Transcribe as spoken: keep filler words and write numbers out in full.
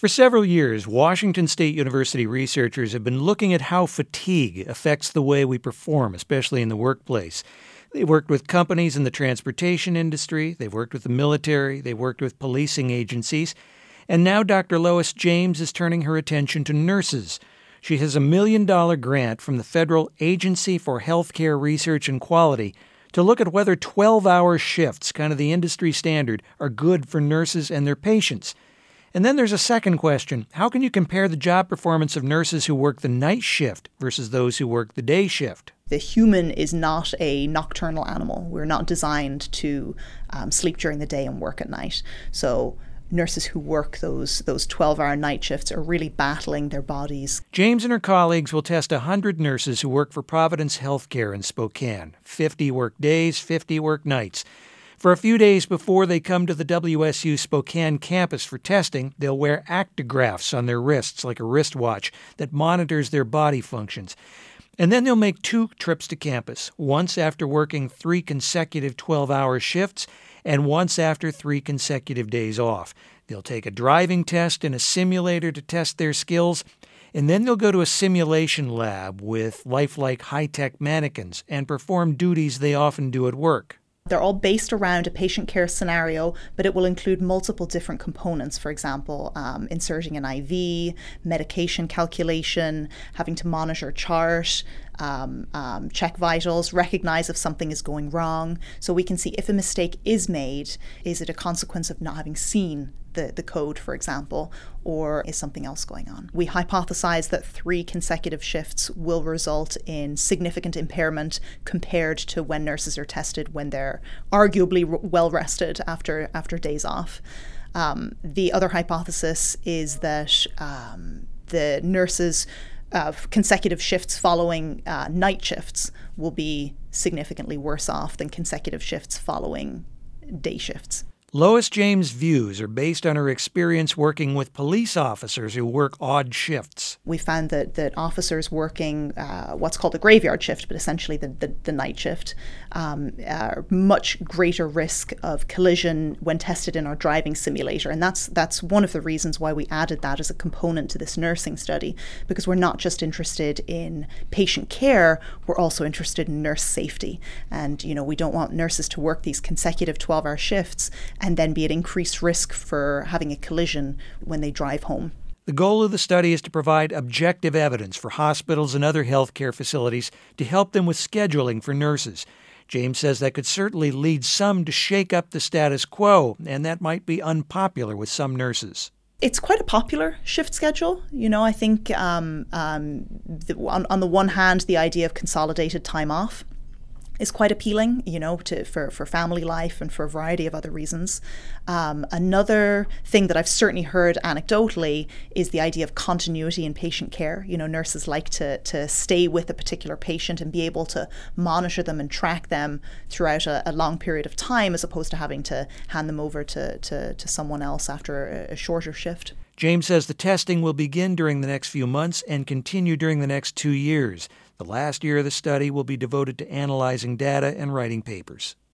For several years, Washington State University researchers have been looking at how fatigue affects the way we perform, especially in the workplace. They've worked with companies in the transportation industry, they've worked with the military, they've worked with policing agencies, and now Doctor Lois James is turning her attention to nurses. She has a million-dollar grant from the Federal Agency for Healthcare Research and Quality to look at whether twelve-hour shifts, kind of the industry standard, are good for nurses and their patients. And then there's a second question. How can you compare the job performance of nurses who work the night shift versus those who work the day shift? The human is not a nocturnal animal. We're not designed to um, sleep during the day and work at night. So nurses who work those those twelve-hour night shifts are really battling their bodies. James and her colleagues will test one hundred nurses who work for Providence Healthcare in Spokane. fifty work days, fifty work nights. For a few days before they come to the W S U Spokane campus for testing, they'll wear actigraphs on their wrists, like a wristwatch, that monitors their body functions. And then they'll make two trips to campus, once after working three consecutive twelve-hour shifts and once after three consecutive days off. They'll take a driving test in a simulator to test their skills, and then they'll go to a simulation lab with lifelike high-tech mannequins and perform duties they often do at work. They're all based around a patient care scenario, but it will include multiple different components. For example, um, inserting an I V, medication calculation, having to monitor a chart, um, um, check vitals, recognize if something is going wrong. So we can see if a mistake is made, is it a consequence of not having seen the, the code, for example, or is something else going on? We hypothesize that three consecutive shifts will result in significant impairment compared to when nurses are tested when they're arguably well rested after, after days off. Um, the other hypothesis is that um, the nurses of consecutive shifts following uh, night shifts will be significantly worse off than consecutive shifts following day shifts. Lois James' views are based on her experience working with police officers who work odd shifts. We found that, that officers working uh, what's called a graveyard shift, but essentially the, the, the night shift, um, are much greater risk of collision when tested in our driving simulator. And that's that's one of the reasons why we added that as a component to this nursing study, because we're not just interested in patient care, we're also interested in nurse safety. And, you know, we don't want nurses to work these consecutive twelve-hour shifts and then be at increased risk for having a collision when they drive home. The goal of the study is to provide objective evidence for hospitals and other healthcare facilities to help them with scheduling for nurses. James says that could certainly lead some to shake up the status quo, and that might be unpopular with some nurses. It's quite a popular shift schedule. You know, I think um, um, the, on, on the one hand, the idea of consolidated time off is quite appealing, you know, to for, for family life and for a variety of other reasons. Um, another thing that I've certainly heard anecdotally is the idea of continuity in patient care. You know, nurses like to to stay with a particular patient and be able to monitor them and track them throughout a, a long period of time, as opposed to having to hand them over to, to, to someone else after a, a shorter shift. James says the testing will begin during the next few months and continue during the next two years. The last year of the study will be devoted to analyzing data and writing papers.